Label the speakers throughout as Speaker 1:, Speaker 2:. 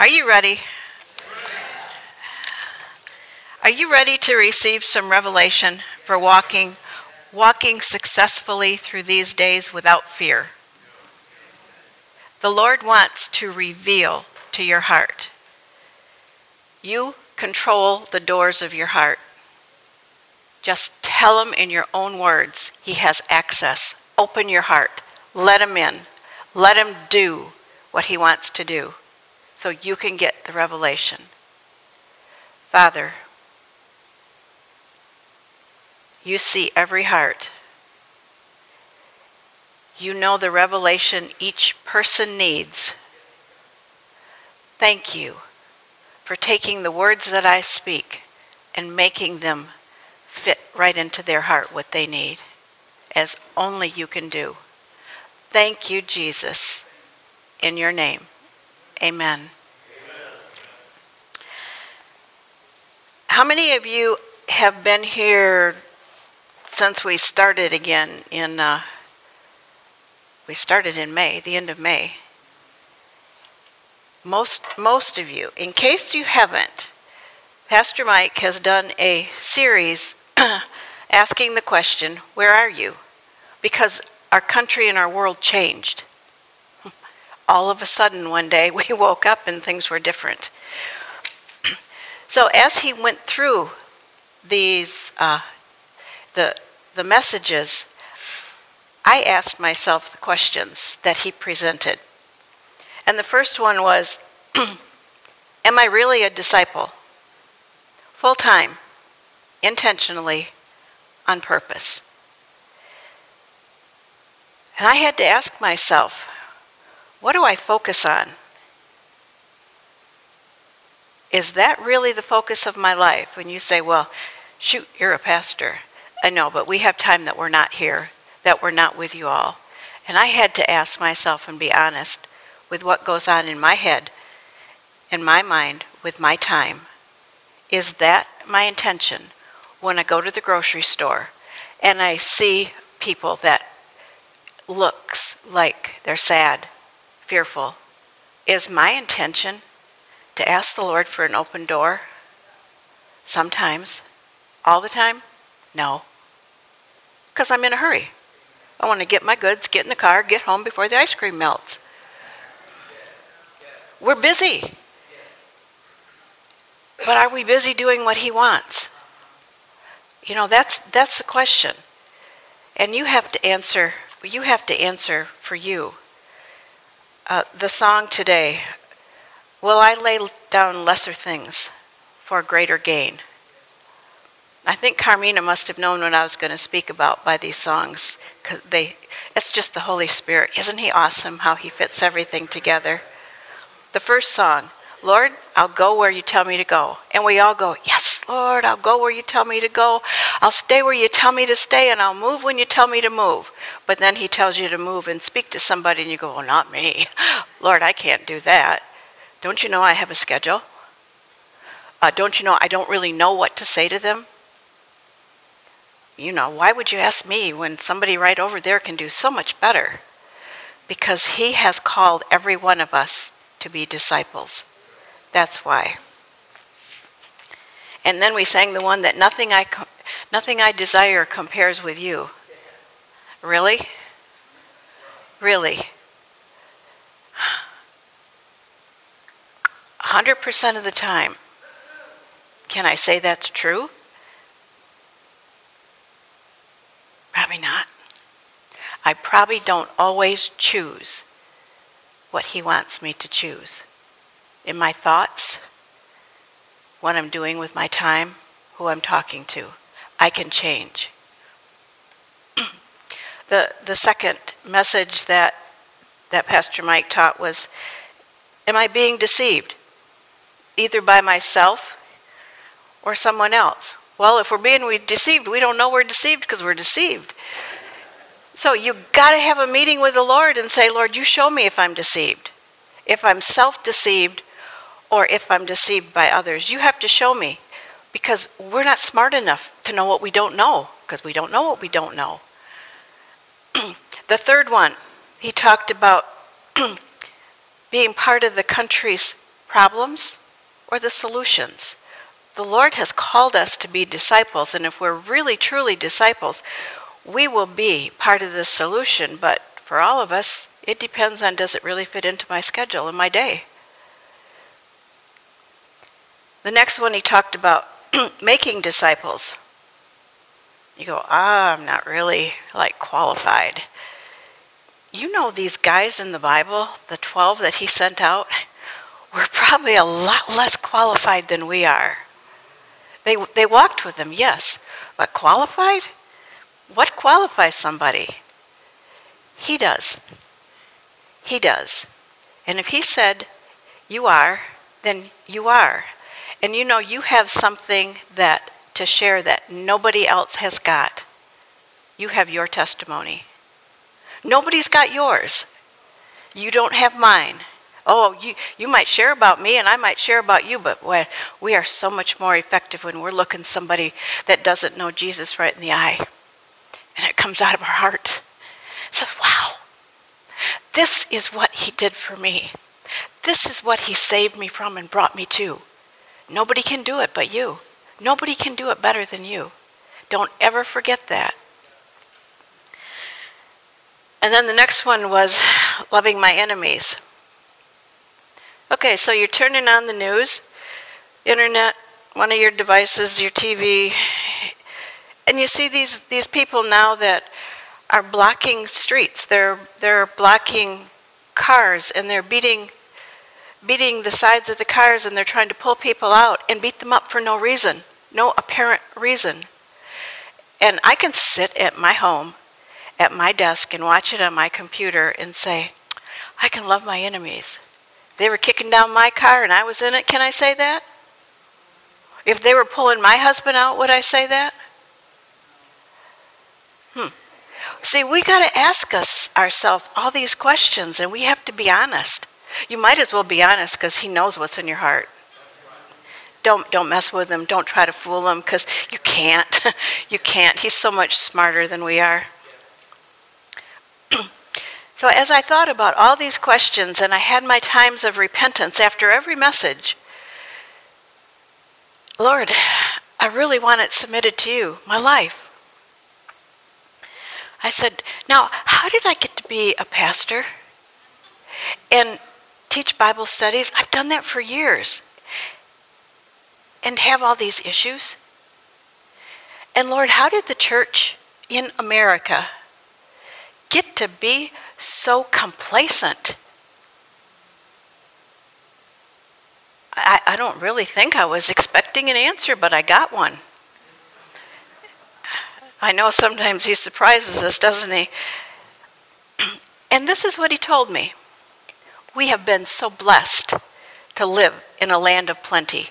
Speaker 1: Are you ready? Are you ready to receive some revelation for walking successfully through these days without fear? The Lord wants to reveal to your heart. You control the doors of your heart. Just tell him in your own words. He has access. Open your heart. Let him in. Let him do what he wants to do so you can get the revelation. Father, you see every heart. You know the revelation each person needs. Thank you for taking the words that I speak and making them fit right into their heart what they need, as only you can do. Thank you, Jesus, in your name. Amen. How many of you have been here since we started again we started in May, the end of May? Most of you. In case you haven't, Pastor Mike has done a series asking the question, where are you? Because our country and our world changed. All of a sudden one day we woke up and things were different. So as he went through these the messages, I asked myself the questions that he presented. And the first one was, am I really a disciple? Full-time, intentionally, on purpose. And I had to ask myself, what do I focus on? Is that really the focus of my life? When you say, well, shoot, you're a pastor. I know, but we have time that we're not here, that we're not with you all. And I had to ask myself and be honest with what goes on in my head, in my mind, with my time. Is that my intention when I go to the grocery store and I see people that looks like they're sad, fearful? Is my intention to ask the Lord for an open door? Sometimes. All the time? No. Because I'm in a hurry. I want to get my goods, get in the car, get home before the ice cream melts. We're busy. But are we busy doing what he wants? You know, that's the question. And you have to answer for you. The song today, will I lay down lesser things for greater gain? I think Carmina must have known what I was going to speak about by these songs. Because it's just the Holy Spirit. Isn't he awesome how he fits everything together? The first song, Lord, I'll go where you tell me to go. And we all go, yes, Lord, I'll go where you tell me to go. I'll stay where you tell me to stay, and I'll move when you tell me to move. But then he tells you to move and speak to somebody, and you go, well, not me. Lord, I can't do that. Don't you know I have a schedule? Don't you know I don't really know what to say to them? You know, why would you ask me when somebody right over there can do so much better? Because he has called every one of us to be disciples. That's why. And then we sang the one that nothing I desire compares with you. Really? Really? 100% of the time. Can I say that's true? Probably not. I probably don't always choose what he wants me to choose. In my thoughts, what I'm doing with my time, who I'm talking to, I can change. The second message that Pastor Mike taught was, am I being deceived? Either by myself or someone else. Well, if we're being deceived, we don't know we're deceived because we're deceived. So you got to have a meeting with the Lord and say, Lord, you show me if I'm deceived. If I'm self-deceived or if I'm deceived by others. You have to show me, because we're not smart enough to know what we don't know, because we don't know what we don't know. The third one, he talked about being part of the country's problems or the solutions? The Lord has called us to be disciples, and if we're really truly disciples, we will be part of the solution, but for all of us, it depends on, does it really fit into my schedule and my day? The next one, he talked about making disciples. You go, I'm not really qualified. You know, these guys in the Bible, the 12 that he sent out, were probably a lot less qualified than we are. They walked with him, yes, but qualified? What qualifies somebody? He does. He does. And if he said, you are, then you are. And you know, you have something to share that nobody else has got. You have your testimony. Nobody's got yours. You don't have mine. Oh, you might share about me and I might share about you, but we are so much more effective when we're looking somebody that doesn't know Jesus right in the eye. And it comes out of our heart. It says, wow, this is what he did for me. This is what he saved me from and brought me to. Nobody can do it but you. Nobody can do it better than you. Don't ever forget that. And then the next one was loving my enemies. Okay, so you're turning on the news, internet, one of your devices, your TV, and you see these people now that are blocking streets. They're blocking cars, and they're beating the sides of the cars, and they're trying to pull people out and beat them up for no reason, no apparent reason. And I can sit at my home, at my desk, and watch it on my computer and say, I can love my enemies. They were kicking down my car and I was in it. Can I say that? If they were pulling my husband out, would I say that? See, we got to ask ourselves all these questions, and we have to be honest. You might as well be honest, because he knows what's in your heart. Don't mess with him. Don't try to fool him, because you can't. You can't. He's so much smarter than we are. So as I thought about all these questions, and I had my times of repentance after every message, Lord, I really want it submitted to you, my life. I said, now, how did I get to be a pastor and teach Bible studies? I've done that for years. And have all these issues. And Lord, how did the church in America get to be so complacent? I don't really think I was expecting an answer, but I got one. I know sometimes he surprises us, doesn't he? And this is what he told me. We have been so blessed to live in a land of plenty.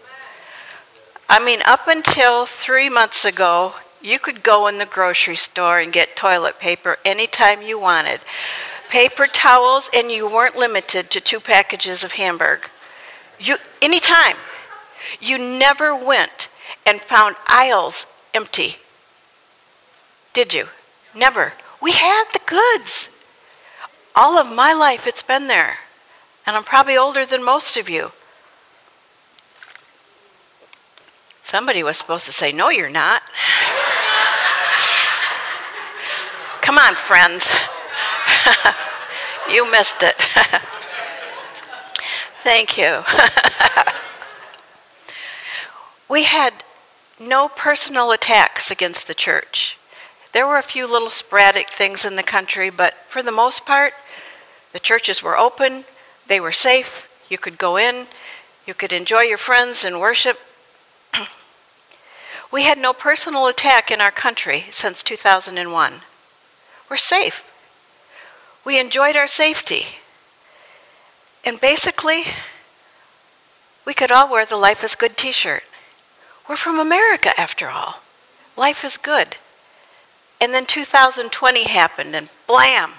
Speaker 1: I mean, up until 3 months ago, you could go in the grocery store and get toilet paper anytime you wanted. Paper towels, and you weren't limited to 2 packages of Hamburg. Anytime. You never went and found aisles empty. Did you? Never. We had the goods. All of my life it's been there. And I'm probably older than most of you. Somebody was supposed to say, no, you're not. Come on, friends. You missed it. Thank you. We had no personal attacks against the church. There were a few little sporadic things in the country, but for the most part, the churches were open, they were safe, you could go in, you could enjoy your friends and worship. We had no personal attack in our country since 2001. We're safe. We enjoyed our safety. And basically, we could all wear the Life is Good t-shirt. We're from America, after all. Life is good. And then 2020 happened, and blam!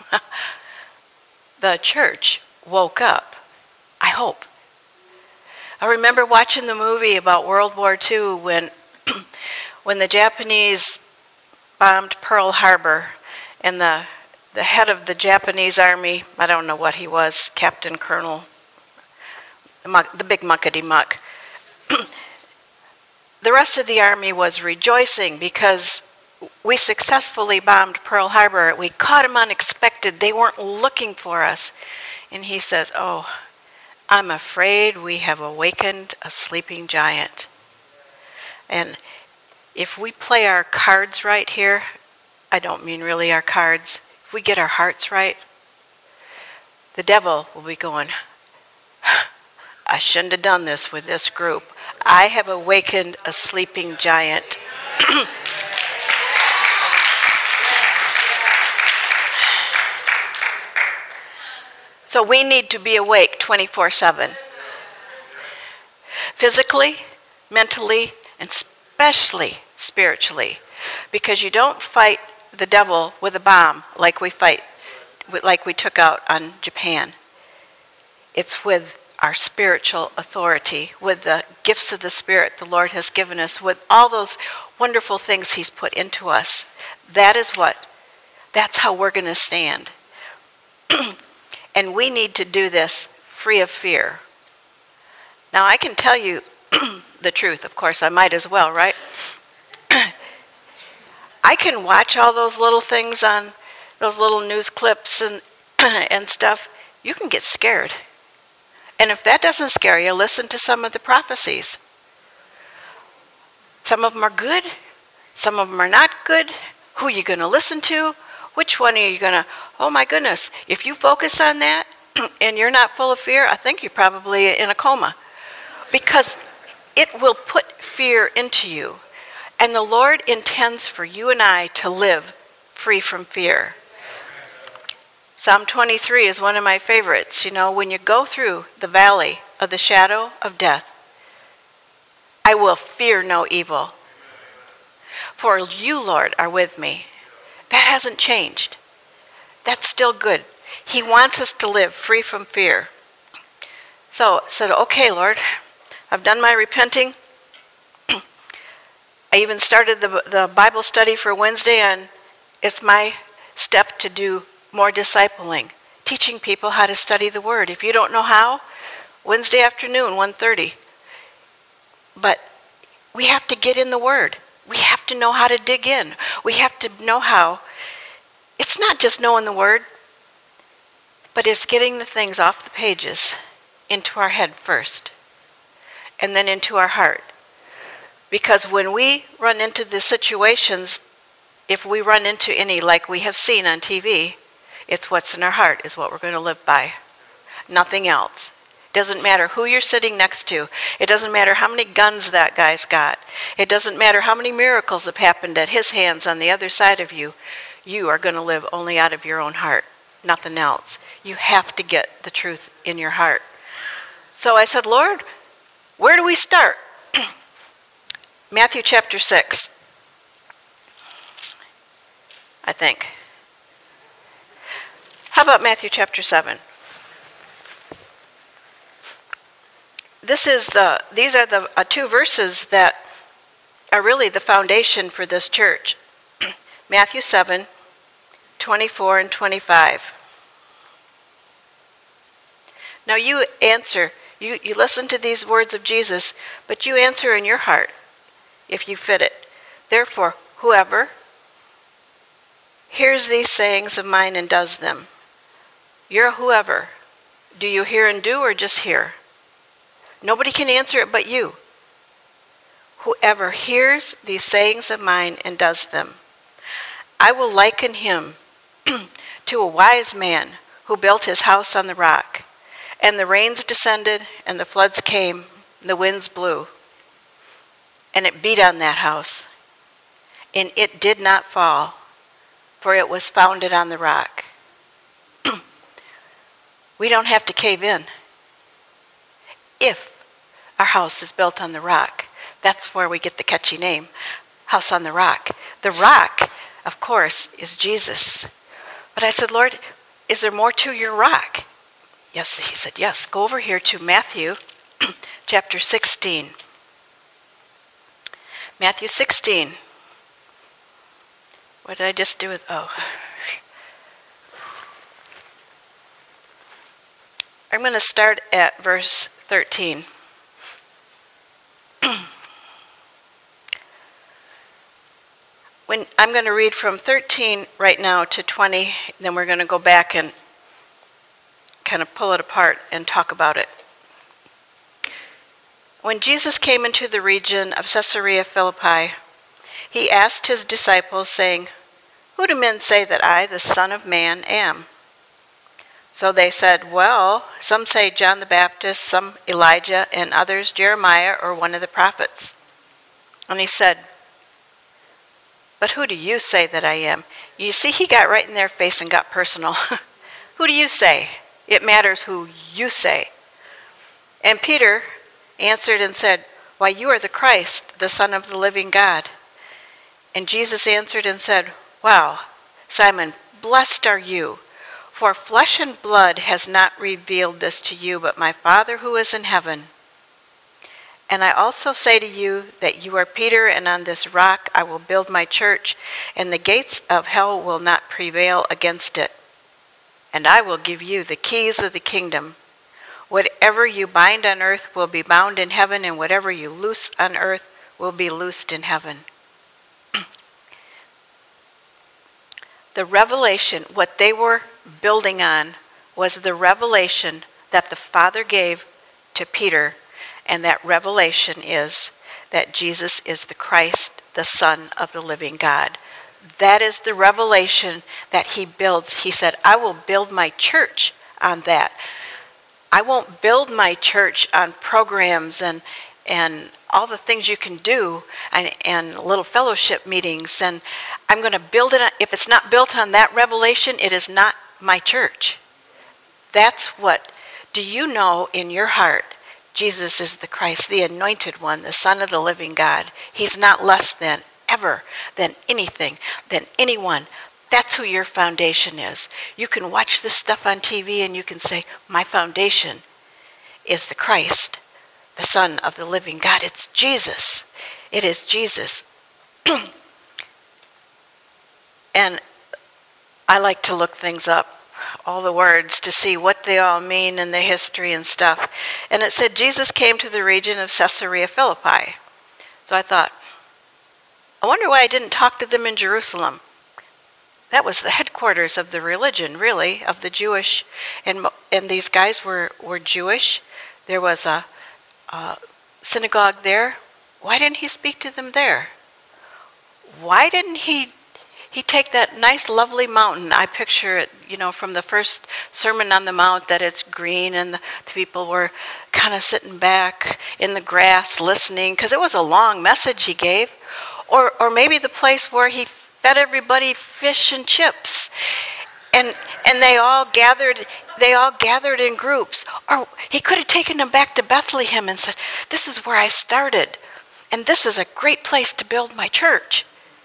Speaker 1: The church woke up. I hope. I remember watching the movie about World War II when the Japanese bombed Pearl Harbor, and the head of the Japanese army, I don't know what he was, Captain Colonel, the big muckety-muck. The rest of the army was rejoicing because we successfully bombed Pearl Harbor. We caught them unexpected. They weren't looking for us. And he says, "Oh, I'm afraid we have awakened a sleeping giant." And if we play our cards right here, I don't mean really our cards, if we get our hearts right, the devil will be going, "I shouldn't have done this with this group. I have awakened a sleeping giant." So we need to be awake 24/7. Physically, mentally, and especially spiritually. Because you don't fight the devil with a bomb like we took out on Japan. It's with our spiritual authority, with the gifts of the Spirit the Lord has given us, with all those wonderful things He's put into us. That's how we're going to stand. And we need to do this free of fear. Now, I can tell you the truth. Of course, I might as well, right? I can watch all those little things on those little news clips and stuff. You can get scared. And if that doesn't scare you, listen to some of the prophecies. Some of them are good. Some of them are not good. Who are you going to listen to? Which one are you going to, oh my goodness, if you focus on that and you're not full of fear, I think you're probably in a coma. Because it will put fear into you. And the Lord intends for you and I to live free from fear. Psalm 23 is one of my favorites. You know, when you go through the valley of the shadow of death, I will fear no evil. For you, Lord, are with me. That hasn't changed. That's still good. He wants us to live free from fear. So I said, okay, Lord, I've done my repenting. I even started the Bible study for Wednesday, and it's my step to do more discipling, teaching people how to study the Word. If you don't know how, Wednesday afternoon, 1:30. But we have to get in the Word. We have to know how to dig in. We have to know how. It's not just knowing the Word, but it's getting the things off the pages into our head first, and then into our heart. Because when we run into the situations, if we run into any like we have seen on TV, it's what's in our heart is what we're going to live by. Nothing else. Doesn't matter who you're sitting next to. It doesn't matter how many guns that guy's got. It doesn't matter how many miracles have happened at his hands on the other side of you. You are going to live only out of your own heart. Nothing else. You have to get the truth in your heart. So I said, Lord, where do we start? Matthew chapter 6, I think. How about Matthew chapter 7? These are the two verses that are really the foundation for this church. Matthew 7, 24 and 25. Now you answer, you listen to these words of Jesus, but you answer in your heart if you fit it. Therefore, whoever hears these sayings of mine and does them, you're a whoever. Do you hear and do, or just hear? Nobody can answer it but you. Whoever hears these sayings of mine and does them, I will liken him to a wise man who built his house on the rock. And the rains descended, and the floods came, and the winds blew. And it beat on that house, and it did not fall, for it was founded on the rock. We don't have to cave in if our house is built on the rock. That's where we get the catchy name, House on the Rock. The rock, of course, is Jesus. But I said, Lord, is there more to your rock? Yes, he said, yes. Go over here to Matthew chapter 16. Matthew 16. What did I just do with, I'm going to start at verse 13. I'm going to read from 13 right now to 20, then we're going to go back and kind of pull it apart and talk about it. When Jesus came into the region of Caesarea Philippi, he asked his disciples, saying, "Who do men say that I, the Son of Man, am?" So they said, "Well, some say John the Baptist, some Elijah, and others Jeremiah or one of the prophets." And he said, "But who do you say that I am?" You see, he got right in their face and got personal. Who do you say? It matters who you say. And Peter answered and said, "Why, you are the Christ, the Son of the living God." And Jesus answered and said, "Wow, Simon, blessed are you, for flesh and blood has not revealed this to you, but my Father who is in heaven. And I also say to you that you are Peter, and on this rock I will build my church, and the gates of hell will not prevail against it. And I will give you the keys of the kingdom. Whatever you bind on earth will be bound in heaven, and whatever you loose on earth will be loosed in heaven." The revelation, what they were building on, was the revelation that the Father gave to Peter, and that revelation is that Jesus is the Christ, the Son of the living God. That is the revelation that he builds. He said, "I will build my church on that. I won't build my church on programs and all the things you can do and little fellowship meetings. And I'm going to build it. If it's not built on that revelation, it is not my church." That's what, do you know in your heart, Jesus is the Christ, the anointed one, the Son of the living God. He's not less than, ever, than anything, than anyone. That's who your foundation is. You can watch this stuff on TV and you can say, my foundation is the Christ, the Son of the living God. It's Jesus. It is Jesus. And I like to look things up, all the words, to see what they all mean and the history and stuff. And it said Jesus came to the region of Caesarea Philippi. So I thought, I wonder why I didn't talk to them in Jerusalem. That was the headquarters of the religion, really, of the Jewish. And these guys were Jewish. There was a synagogue there. Why didn't he speak to them there? Why didn't he take that nice, lovely mountain? I picture it, from the first Sermon on the Mount, that it's green and the people were kind of sitting back in the grass listening, because it was a long message he gave. Or maybe the place where he fed everybody fish and chips, and they all gathered in groups. Or he could have taken them back to Bethlehem and said, "This is where I started, and this is a great place to build my church."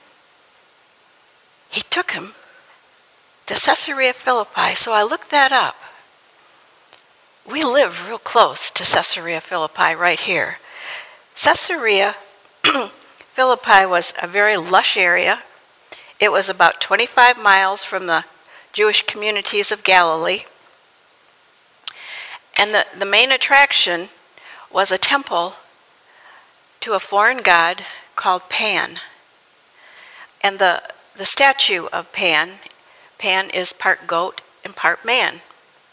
Speaker 1: He took him to Caesarea Philippi, so I looked that up. We live real close to Caesarea Philippi right here. Caesarea Philippi was a very lush area. It was about 25 miles from the Jewish communities of Galilee. And the main attraction was a temple to a foreign god called Pan. And the statue of Pan is part goat and part man.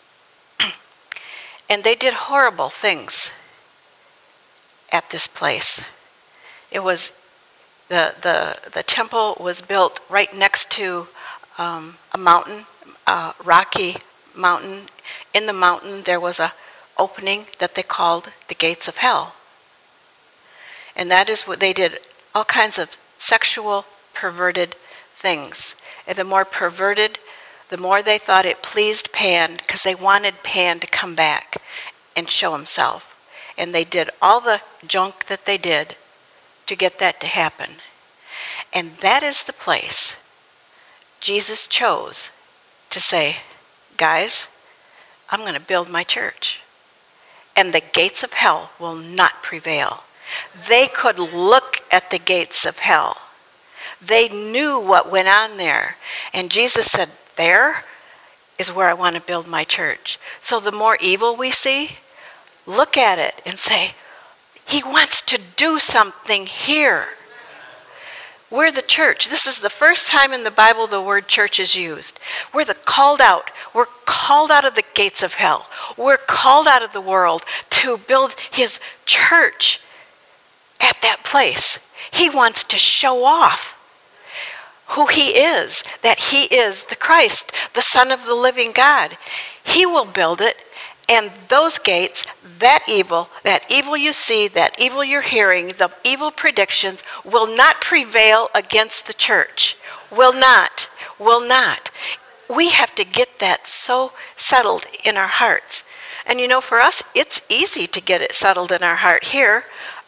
Speaker 1: And they did horrible things at this place. It was the temple was built right next to a mountain, a rocky mountain. In the mountain there was a opening that they called the gates of hell. And that is what they did, all kinds of sexual, perverted things. And the more perverted, the more they thought it pleased Pan, because they wanted Pan to come back and show himself. And they did all the junk that they did to get that to happen. And that is the place Jesus chose to say, guys, I'm going to build my church, and the gates of hell will not prevail. They could look at the gates of hell. They knew what went on there. And Jesus said, there is where I want to build my church. So the more evil we see, look at it and say, he wants to do something here. We're the church. This is the first time in the Bible the word church is used. We're the called out. We're called out of the gates of hell. We're called out of the world to build his church at that place. He wants to show off who he is, that he is the Christ, the Son of the living God. He will build it, and those gates, that evil you see, that evil you're hearing, the evil predictions will not prevail against the church. Will not. We have to get that so settled in our hearts. And for us, it's easy to get it settled in our heart here.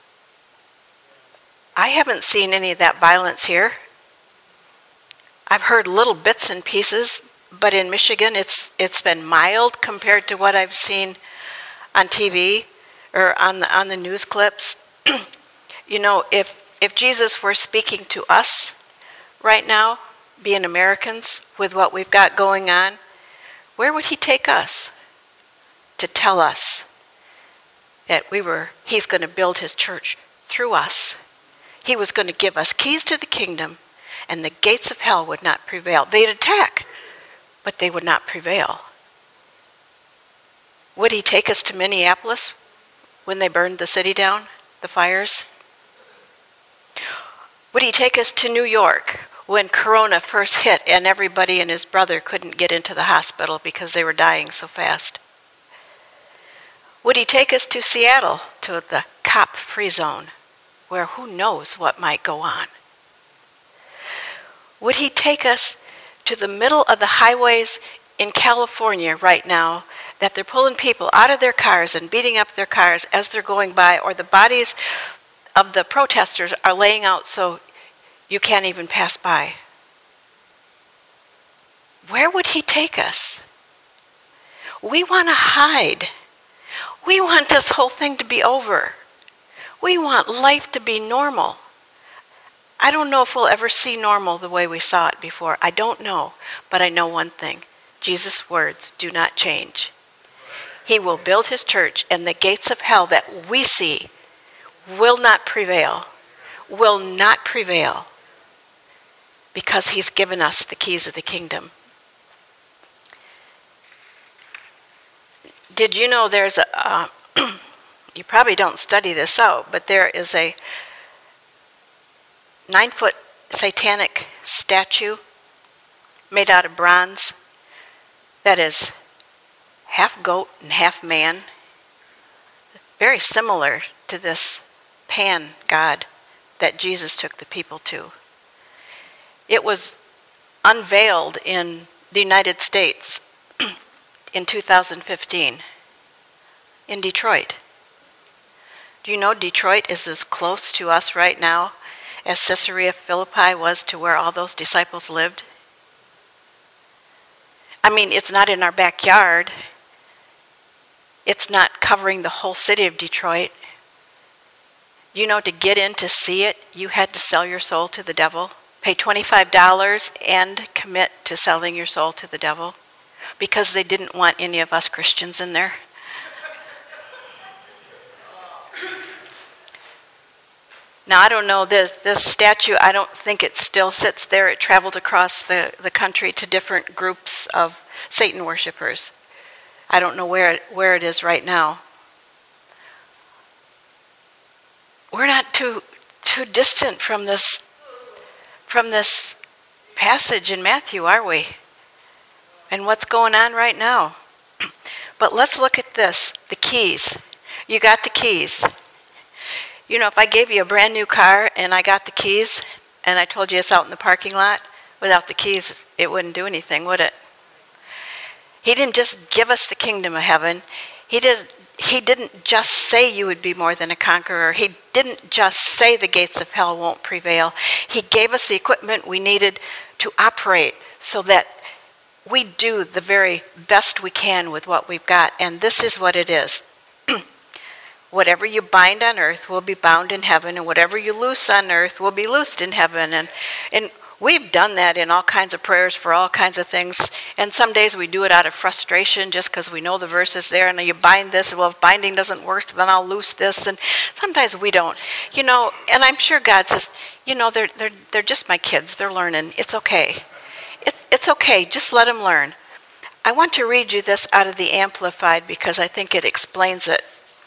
Speaker 1: I haven't seen any of that violence here. I've heard little bits and pieces, but in Michigan it's been mild compared to what I've seen on TV or on the news clips. If Jesus were speaking to us right now, being Americans, with what we've got going on, where would he take us to tell us that he's going to build his church through us? He was going to give us keys to the kingdom, and the gates of hell would not prevail. They'd attack, but they would not prevail. Would he take us to Minneapolis when they burned the city down, the fires? Would he take us to New York when Corona first hit and everybody and his brother couldn't get into the hospital because they were dying so fast? Would he take us to Seattle, to the cop-free zone, where who knows what might go on? Would he take us to the middle of the highways in California right now, that they're pulling people out of their cars and beating up their cars as they're going by, or the bodies of the protesters are laying out so you can't even pass by? Where would he take us? We want to hide. We want this whole thing to be over. We want life to be normal. I don't know if we'll ever see normal the way we saw it before. I don't know. But I know one thing. Jesus' words do not change. He will build his church, and the gates of hell that we see will not prevail. Will not prevail. Because he's given us the keys of the kingdom. Did you know there's a... you probably don't study this out, but there is a 9-foot satanic statue made out of bronze that is half goat and half man, very similar to this Pan God that Jesus took the people to. It was unveiled in the United States in 2015 in Detroit. Do you know Detroit is as close to us right now as Caesarea Philippi was to where all those disciples lived? I mean, it's not in our backyard. It's not covering the whole city of Detroit. You know, to get in to see it, you had to sell your soul to the devil, pay $25 and commit to selling your soul to the devil, because they didn't want any of us Christians in there. Now, I don't know, this statue, I don't think it still sits there. It traveled across the country to different groups of Satan worshipers. I don't know where it is right now. We're not too distant from this passage in Matthew, are we? And what's going on right now? But let's look at this, the keys. You got the keys. You know, if I gave you a brand new car and I got the keys and I told you it's out in the parking lot, without the keys, it wouldn't do anything, would it? He didn't just give us the kingdom of heaven. He didn't just say you would be more than a conqueror. He didn't just say the gates of hell won't prevail. He gave us the equipment we needed to operate so that we do the very best we can with what we've got. And this is what it is. Whatever you bind on earth will be bound in heaven, and whatever you loose on earth will be loosed in heaven. And We've done that in all kinds of prayers for all kinds of things. And some days we do it out of frustration just because we know the verse is there. And you bind this. Well, if binding doesn't work, then I'll loose this. And sometimes we don't. And I'm sure God says, they're just my kids. They're learning. It's okay. It's okay. Just let them learn. I want to read you this out of the Amplified because I think it explains it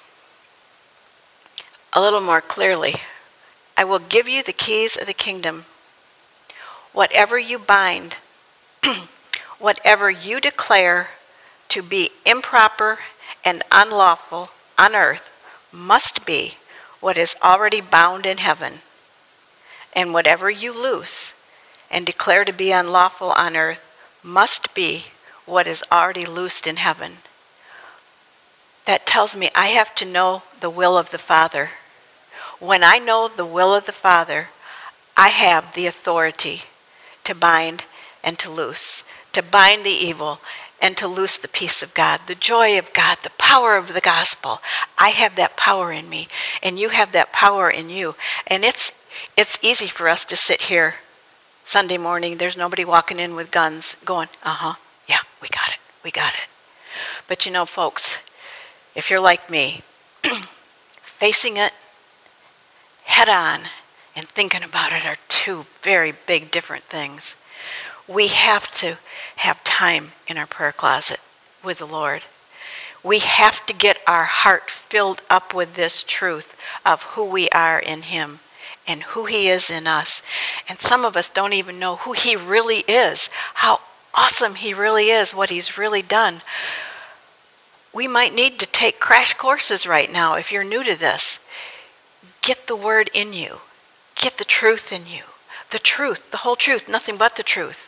Speaker 1: a little more clearly. I will give you the keys of the kingdom. Whatever you bind, whatever you declare to be improper and unlawful on earth must be what is already bound in heaven. And whatever you loose and declare to be unlawful on earth must be what is already loosed in heaven. That tells me I have to know the will of the Father. When I know the will of the Father, I have the authority to bind and to loose, to bind the evil and to loose the peace of God, the joy of God, the power of the gospel. I have that power in me, and you have that power in you. And it's easy for us to sit here Sunday morning. There's nobody walking in with guns going, yeah, we got it. But folks, if you're like me, facing it head on and thinking about it are two very big different things. We have to have time in our prayer closet with the Lord. We have to get our heart filled up with this truth of who we are in Him and who He is in us. And some of us don't even know who He really is, how awesome He really is, what He's really done. We might need to take crash courses right now if you're new to this. Get the Word in you. Get the truth in you. The truth, the whole truth, nothing but the truth.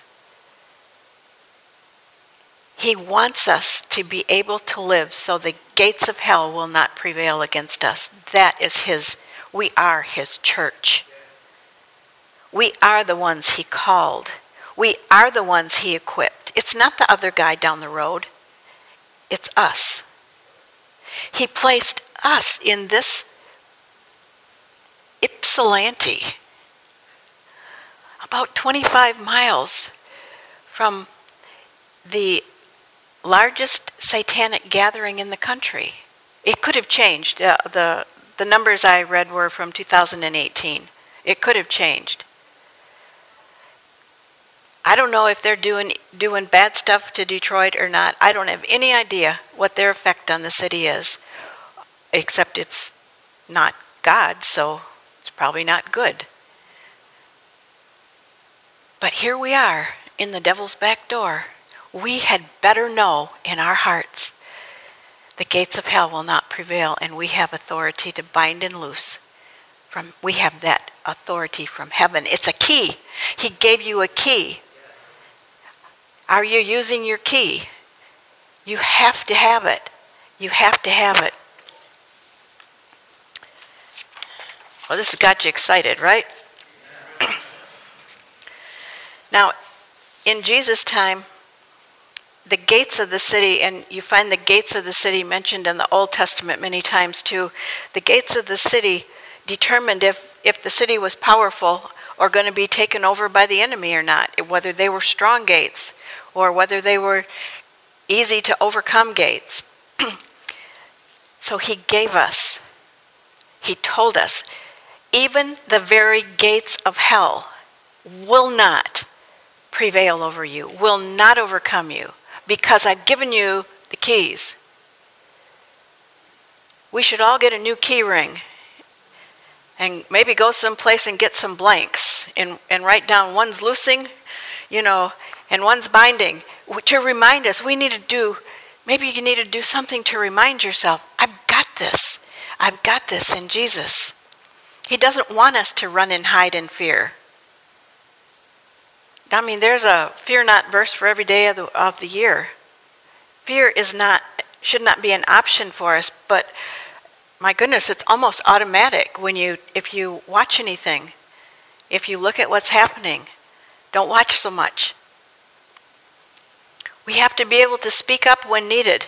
Speaker 1: He wants us to be able to live so the gates of hell will not prevail against us. That is we are His church. We are the ones He called. We are the ones He equipped. It's not the other guy down the road. It's us. He placed us in this Ypsilanti, about 25 miles from the largest satanic gathering in the country. It could have changed. The numbers I read were from 2018. It could have changed. I don't know if they're doing bad stuff to Detroit or not. I don't have any idea what their effect on the city is, except it's not God, so it's probably not good. But here we are in the devil's back door. We had better know in our hearts the gates of hell will not prevail, and we have authority to bind and loose. We have that authority from heaven. It's a key. He gave you a key. Are you using your key? You have to have it. You have to have it. Well, this has got you excited, right? Now, in Jesus' time, the gates of the city, and you find the gates of the city mentioned in the Old Testament many times too, the gates of the city determined if the city was powerful or going to be taken over by the enemy or not, whether they were strong gates or whether they were easy to overcome gates. So He gave us, He told us, even the very gates of hell will not prevail over you, will not overcome you, because I've given you the keys. We should all get a new key ring and maybe go someplace and get some blanks and write down one's loosing, and one's binding, to remind us we need to do, maybe you need to do something to remind yourself, I've got this. I've got this in Jesus. He doesn't want us to run and hide in fear. I mean, there's a fear not verse for every day of the year. Fear should not be an option for us, but my goodness, it's almost automatic if you watch anything, if you look at what's happening. Don't watch so much. We have to be able to speak up when needed.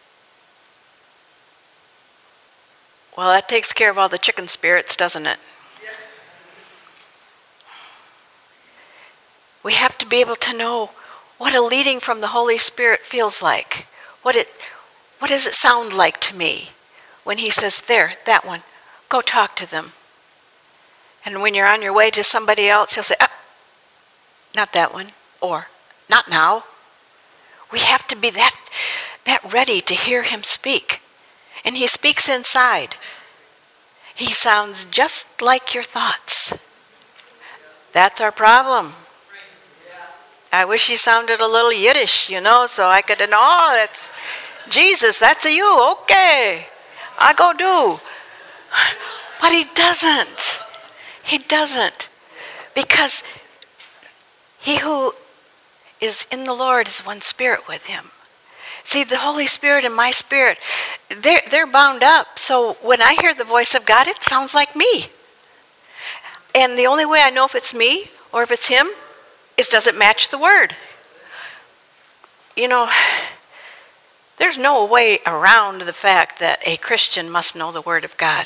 Speaker 1: Well, that takes care of all the chicken spirits, doesn't it? We have to be able to know what a leading from the Holy Spirit feels like. What does it sound like to me when he says, there, that one, go talk to them. And when you're on your way to somebody else, he'll say, not that one, or not now. We have to be that ready to hear him speak. And he speaks inside. He sounds just like your thoughts. That's our problem. I wish he sounded a little Yiddish, so I could know, that's Jesus, that's a you, okay. I go do. But he doesn't. He doesn't. Because he who is in the Lord is one spirit with him. See, the Holy Spirit and my spirit, they're bound up. So when I hear the voice of God, it sounds like me. And the only way I know if it's me or if it's him is, does it match the word? There's no way around the fact that a Christian must know the word of God.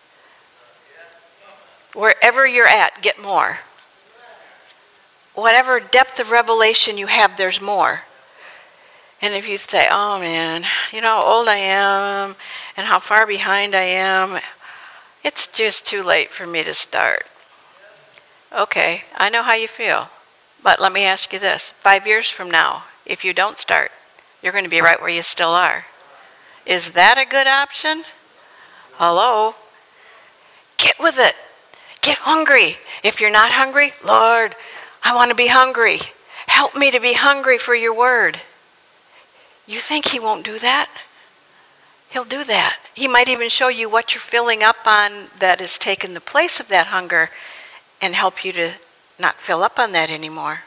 Speaker 1: Wherever you're at, get more. Whatever depth of revelation you have, there's more. And if you say, oh man, how old I am and how far behind I am, it's just too late for me to start. Okay, I know how you feel. But let me ask you this. 5 years from now, if you don't start, you're going to be right where you still are. Is that a good option? Hello? Get with it. Get hungry. If you're not hungry, Lord, I want to be hungry. Help me to be hungry for your word. You think he won't do that? He'll do that. He might even show you what you're filling up on that has taken the place of that hunger and help you to not fill up on that anymore.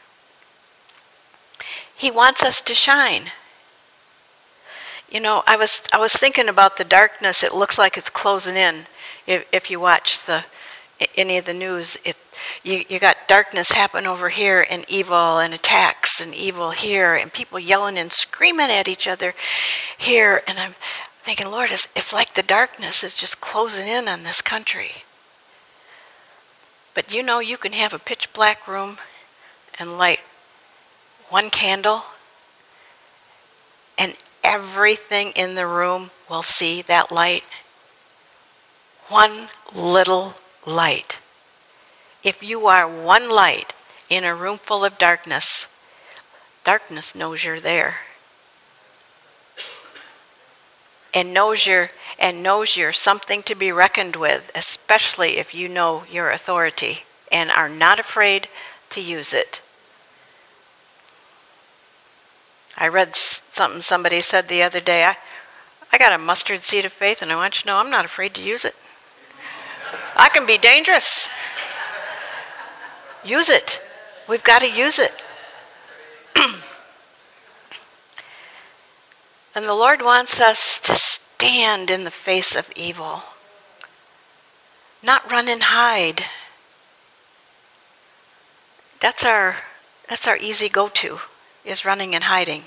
Speaker 1: He wants us to shine. I was thinking about the darkness. It looks like it's closing in. If you watch any of the news, you got darkness happen over here, and evil and attacks and evil here, and people yelling and screaming at each other here. And I'm thinking, Lord, it's like the darkness is just closing in on this country. But you can have a pitch black room and light one candle, and everything in the room will see that light. One little light. If you are one light in a room full of darkness, darkness knows you're there. And knows you're something to be reckoned with, especially if you know your authority and are not afraid to use it. I read something somebody said the other day. I got a mustard seed of faith, and I want you to know I'm not afraid to use it. I can be dangerous. Use it. We've got to use it. And the Lord wants us to stand in the face of evil. Not run and hide. That's our easy go-to, is running and hiding.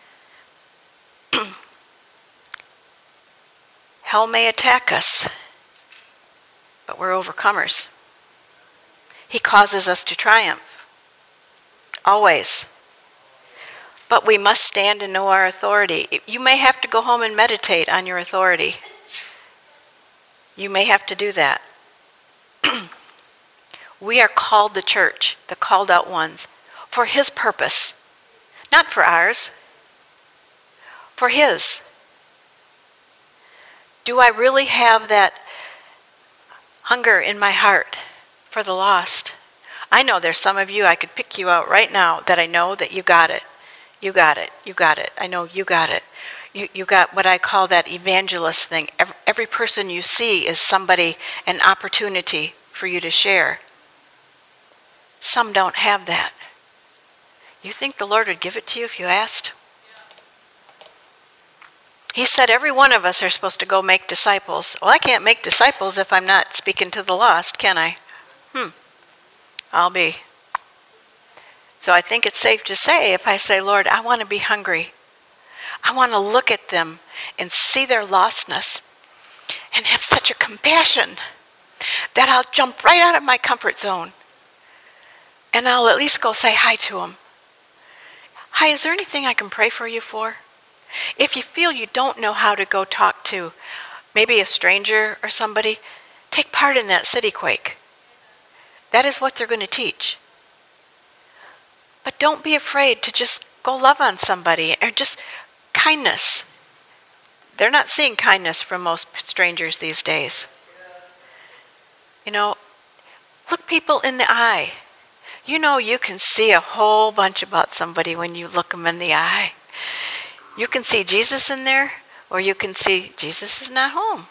Speaker 1: Hell may attack us, but we're overcomers. He causes us to triumph. Always. But we must stand and know our authority. You may have to go home and meditate on your authority. You may have to do that. We are called the church, the called out ones, for his purpose. Not for ours. For his. Do I really have that hunger in my heart for the lost? I know there's some of you, I could pick you out right now that I know that you got it. You got it. You got it. I know you got it. You got what I call that evangelist thing. Every person you see is somebody, an opportunity for you to share. Some don't have that. You think the Lord would give it to you if you asked? He said every one of us are supposed to go make disciples. Well, I can't make disciples if I'm not speaking to the lost, can I? I'll be. So I think it's safe to say, if I say, Lord, I want to be hungry. I want to look at them and see their lostness and have such a compassion that I'll jump right out of my comfort zone And I'll at least go say hi to them. Hi, is there anything I can pray for you for? If you feel you don't know how to go talk to maybe a stranger or somebody, take part in that city quake. That is what they're going to teach. But don't be afraid to just go love on somebody, or just kindness. They're not seeing kindness from most strangers these days. Look people in the eye. You can see a whole bunch about somebody when you look them in the eye. You can see Jesus in there, or you can see Jesus is not home.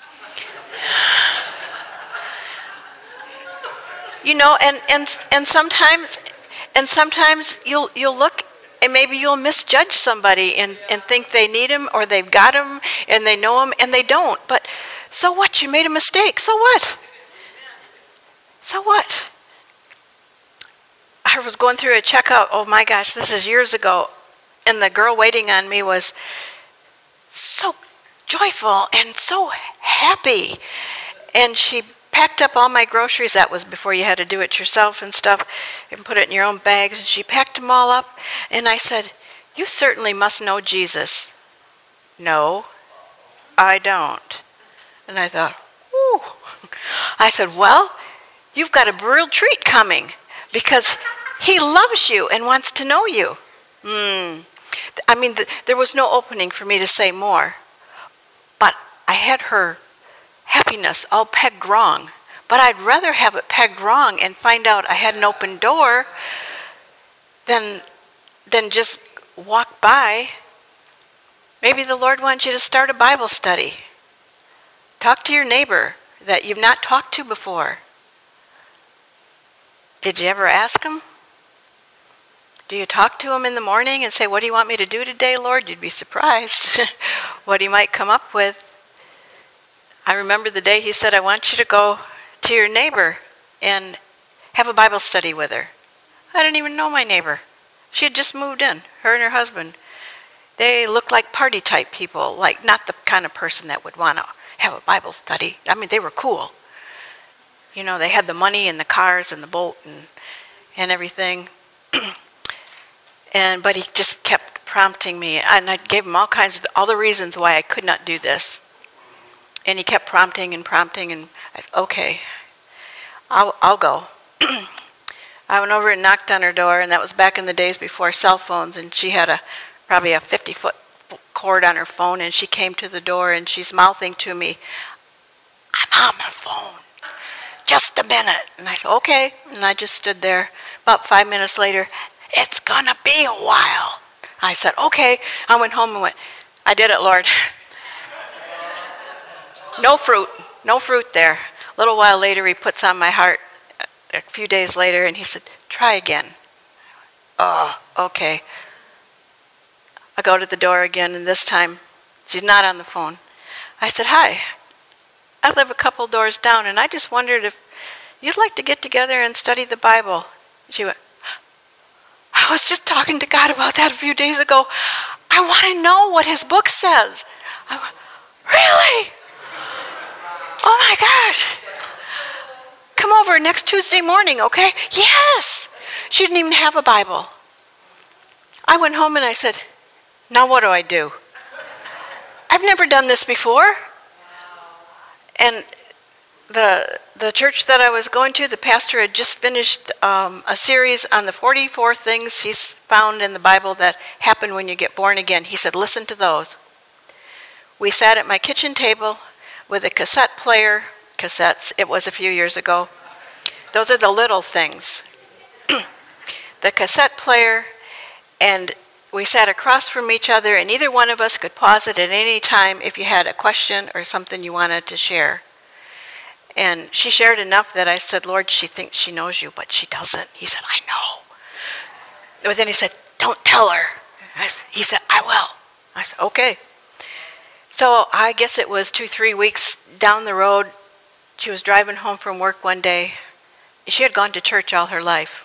Speaker 1: And sometimes you'll look and maybe you'll misjudge somebody and think they need him or they've got him and they know him and they don't. But so what? You made a mistake. So what? So what? I was going through a checkup. Oh my gosh, this is years ago. And the girl waiting on me was so joyful and so happy. And she packed up all my groceries. That was before you had to do it yourself and stuff, and put it in your own bags. And she packed them all up. And I said, "You certainly must know Jesus." "No, I don't." And I thought, "Ooh." I said, "Well, you've got a real treat coming, because he loves you and wants to know you." There was no opening for me to say more. But I had her happiness all pegged wrong. But I'd rather have it pegged wrong and find out I had an open door than just walk by. Maybe the Lord wants you to start a Bible study. Talk to your neighbor that you've not talked to before. Did you ever ask him? Do you talk to him in the morning and say, "What do you want me to do today, Lord?" You'd be surprised what he might come up with. I remember the day he said, "I want you to go to your neighbor and have a Bible study with her." I didn't even know my neighbor. She had just moved in, her and her husband. They looked like party type people, like not the kind of person that would want to have a Bible study. They were cool. They had the money and the cars and the boat and everything. But he just kept prompting me, and I gave him all the reasons why I could not do this. And he kept prompting, and I said, "Okay, I'll go." I went over and knocked on her door, and that was back in the days before cell phones, and she had probably a 50-foot cord on her phone, and she came to the door, and she's mouthing to me, "I'm on my phone. Just a minute." And I said, "Okay." And I just stood there. About 5 minutes later, "It's gonna be a while." I said, "Okay." I went home and went, "I did it, Lord." No fruit there. A little while later, he puts on my heart, a few days later, and he said, "Try again." "Oh, okay." I go to the door again, and this time, she's not on the phone. I said, "Hi, I live a couple doors down, and I just wondered if you'd like to get together and study the Bible." She went, "I was just talking to God about that a few days ago. I want to know what his book says." I went, "Really? Oh my gosh. Come over next Tuesday morning, okay?" "Yes." She didn't even have a Bible. I went home and I said, "Now what do I do? I've never done this before." And the church that I was going to, the pastor had just finished a series on the 44 things he's found in the Bible that happen when you get born again. He said, "Listen to those." We sat at my kitchen table with a cassette player, cassettes, it was a few years ago. Those are the little things. The cassette player, and we sat across from each other, and either one of us could pause it at any time if you had a question or something you wanted to share. And she shared enough that I said, "Lord, she thinks she knows you, but she doesn't." He said, "I know." But then he said, "Don't tell her." He said, "I will." I said, "Okay." So I guess it was 2-3 weeks down the road. She was driving home from work one day. She had gone to church all her life.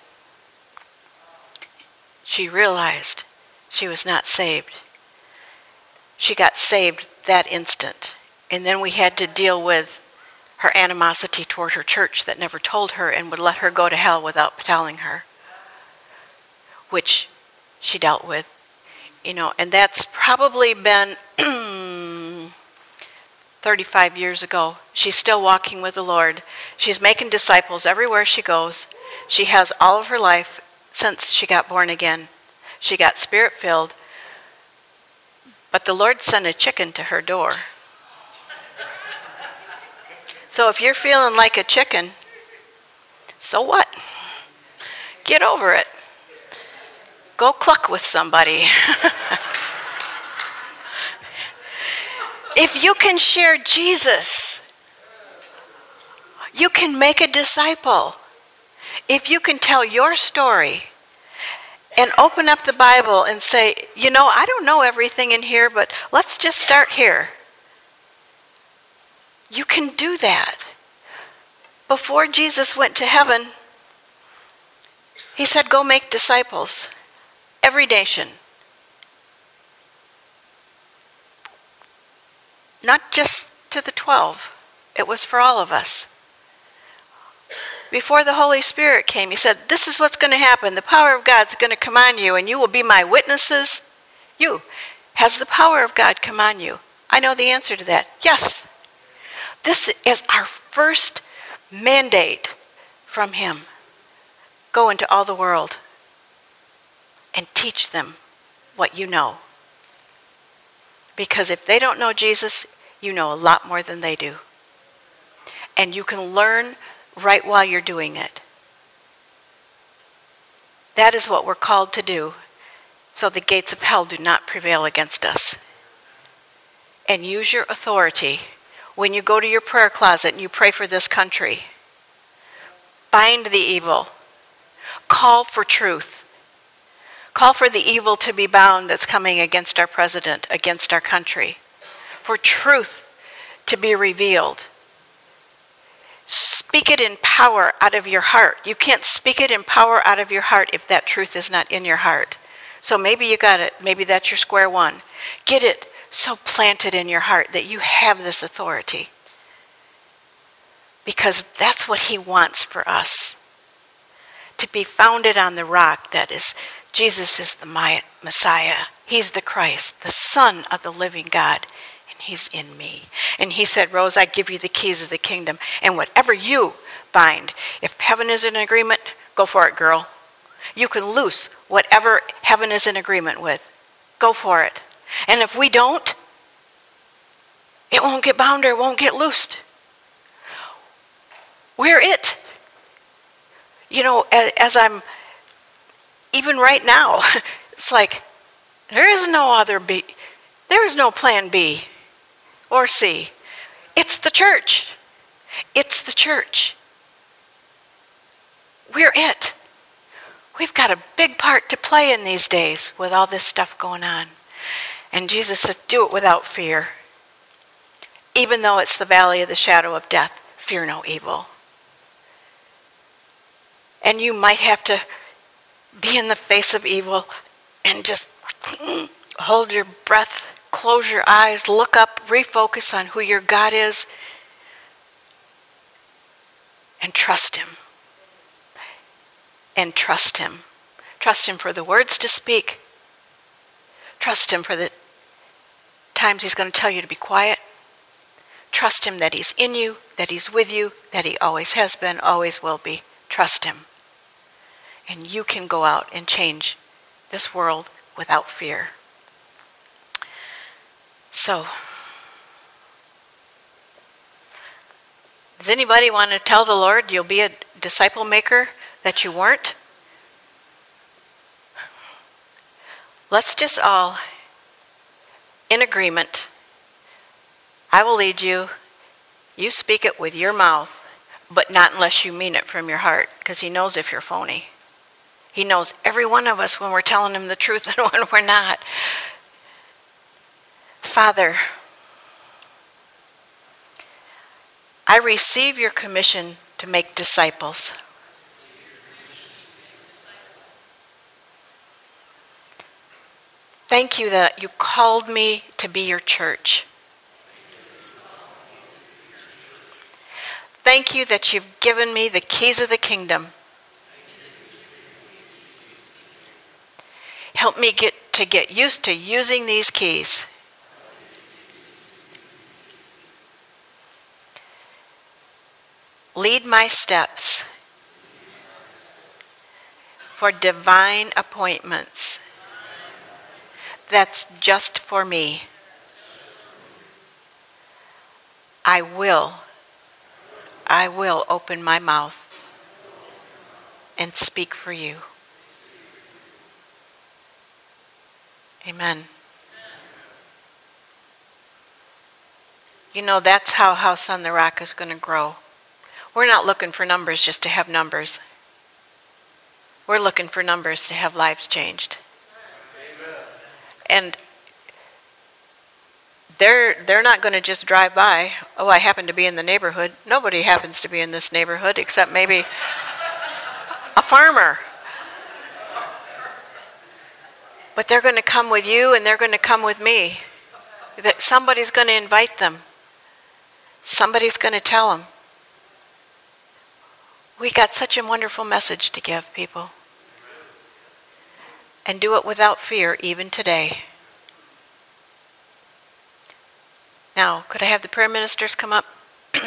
Speaker 1: She realized she was not saved. She got saved that instant. And then we had to deal with her animosity toward her church that never told her and would let her go to hell without telling her, which she dealt with. And that's probably been 35 years ago. She's still walking with the Lord. She's making disciples everywhere she goes. She has all of her life since she got born again. She got Spirit-filled. But the Lord sent a chicken to her door. So if you're feeling like a chicken, so what? Get over it. Go cluck with somebody. If you can share Jesus, you can make a disciple. If you can tell your story and open up the Bible and say, I don't know everything in here, but let's just start here. You can do that. Before Jesus went to heaven, he said, go make disciples. Every nation. Not just to the 12. It was for all of us. Before the Holy Spirit came, he said, this is what's going to happen. The power of God's going to come on you, and you will be my witnesses. You. Has the power of God come on you? I know the answer to that. Yes. This is our first mandate from him. Go into all the world and teach them what you know. Because if they don't know Jesus, you know a lot more than they do. And you can learn right while you're doing it. That is what we're called to do, so the gates of hell do not prevail against us. And use your authority when you go to your prayer closet and you pray for this country. Bind the evil. Call for truth. Call for the evil to be bound that's coming against our president, against our country. For truth to be revealed. Speak it in power out of your heart. You can't speak it in power out of your heart if that truth is not in your heart. So maybe you got it. Maybe that's your square one. Get it so planted in your heart that you have this authority. Because that's what he wants for us. To be founded on the rock that is Jesus is the Messiah. He's the Christ, the Son of the living God. And he's in me. And he said, Rose, I give you the keys of the kingdom. And whatever you bind, if heaven is in agreement, go for it, girl. You can loose whatever heaven is in agreement with. Go for it. And if we don't, it won't get bound or it won't get loosed. We're it. As I'm, even right now, it's like, there is no other B. There is no plan B or C. It's the church. It's the church. We're it. We've got a big part to play in these days with all this stuff going on. And Jesus said, do it without fear. Even though it's the valley of the shadow of death, fear no evil. And you might have to be in the face of evil and just hold your breath, close your eyes, look up, refocus on who your God is, and trust him. And trust him. Trust him for the words to speak. Trust him for the times he's going to tell you to be quiet. Trust him that he's in you, that he's with you, that he always has been, always will be. Trust him. And you can go out and change this world without fear. So, does anybody want to tell the Lord you'll be a disciple maker that you weren't? Let's just all, in agreement, I will lead you. You speak it with your mouth, but not unless you mean it from your heart, because he knows if you're phony. He knows every one of us when we're telling him the truth and when we're not. Father, I receive your commission to make disciples. Thank you that you called me to be your church. thank you that you've given me the keys of the kingdom. Help me get used to using these keys. Lead my steps for divine appointments. That's just for me. I will open my mouth and speak for you. Amen. You know, that's how House on the Rock is going to grow. We're not looking for numbers just to have numbers. We're looking for numbers to have lives changed. And they're not going to just drive by, oh, I happen to be in the neighborhood. Nobody happens to be in this neighborhood except maybe a farmer. But they're going to come with you and they're going to come with me. That somebody's going to invite them. Somebody's going to tell them. We got such a wonderful message to give people. And do it without fear even today. Now, could I have the prayer ministers come up?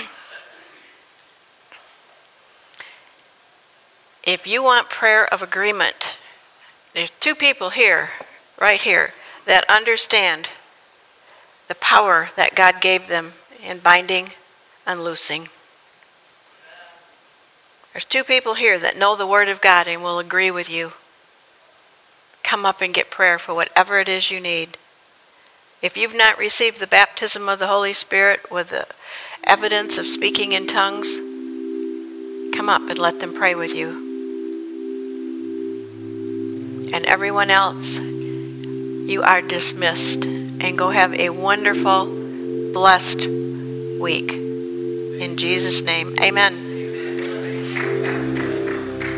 Speaker 1: If you want prayer of agreement, there's two people here, right here, that understand the power that God gave them in binding and loosing. There's two people here that know the Word of God and will agree with you. Come up and get prayer for whatever it is you need. If you've not received the baptism of the Holy Spirit with the evidence of speaking in tongues, come up and let them pray with you. And everyone else, you are dismissed. And go have a wonderful, blessed week. In Jesus' name, amen.